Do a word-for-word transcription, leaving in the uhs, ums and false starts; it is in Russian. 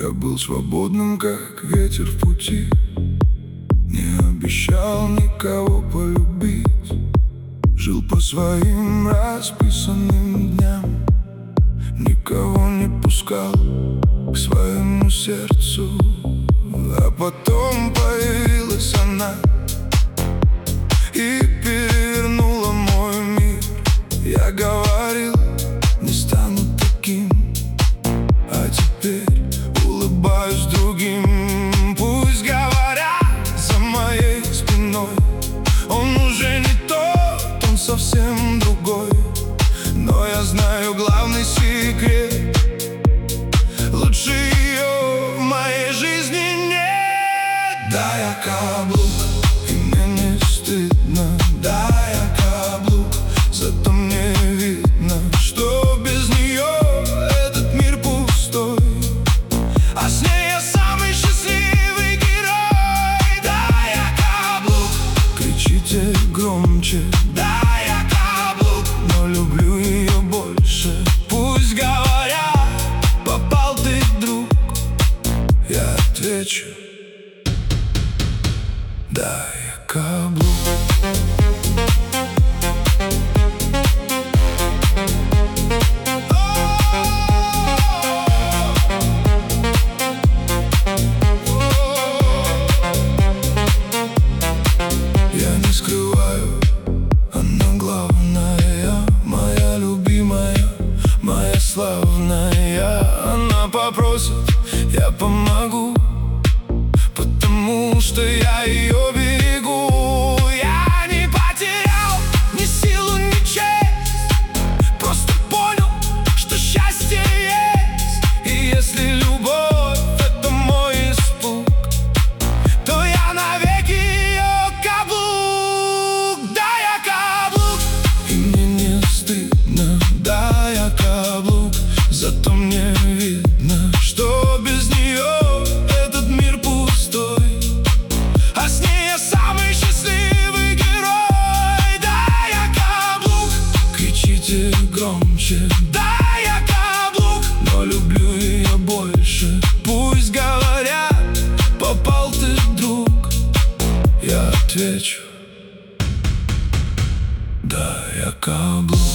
Я был свободным, как ветер в пути, не обещал никого полюбить. Жил по своим расписанным дням, никого не пускал к своему сердцу. А потом появилась она и перевернула мой мир. Я говорил, не стану таким, а теперь улыбаюсь другим. Пусть говорят за моей спиной, он уже не тот, он совсем другой. Но я знаю главный секрет: лучше ее в моей жизни нет. Да, я каблук, и мне не стыдно. Да, я каблук, зато мне видно, что без нее этот мир пустой, а с ней я самый счастливый герой. Да, я каблук, кричите громче. Да, я каблук, но люблю ее больше. Пусть говорят, попал ты, друг. Я отвечу: да, я каблук. Я не скрываю, она главная, моя любимая, моя славная. Она попросит, я помогу, потому что я ее берегу. Я не потерял ни силу, ни честь, просто понял, что счастье есть. И если любовь — это мой испуг, то я навеки ее каблук. Да, я каблук, и мне не стыдно. Да, я каблук, зато мне видно, что без нее этот мир пустой, а с ней я самый счастливый герой. Да, я каблук, кричите громче. Да, я каблук, но люблю ее больше. Пусть говорят, попал ты, друг. Я отвечу: да, я каблук.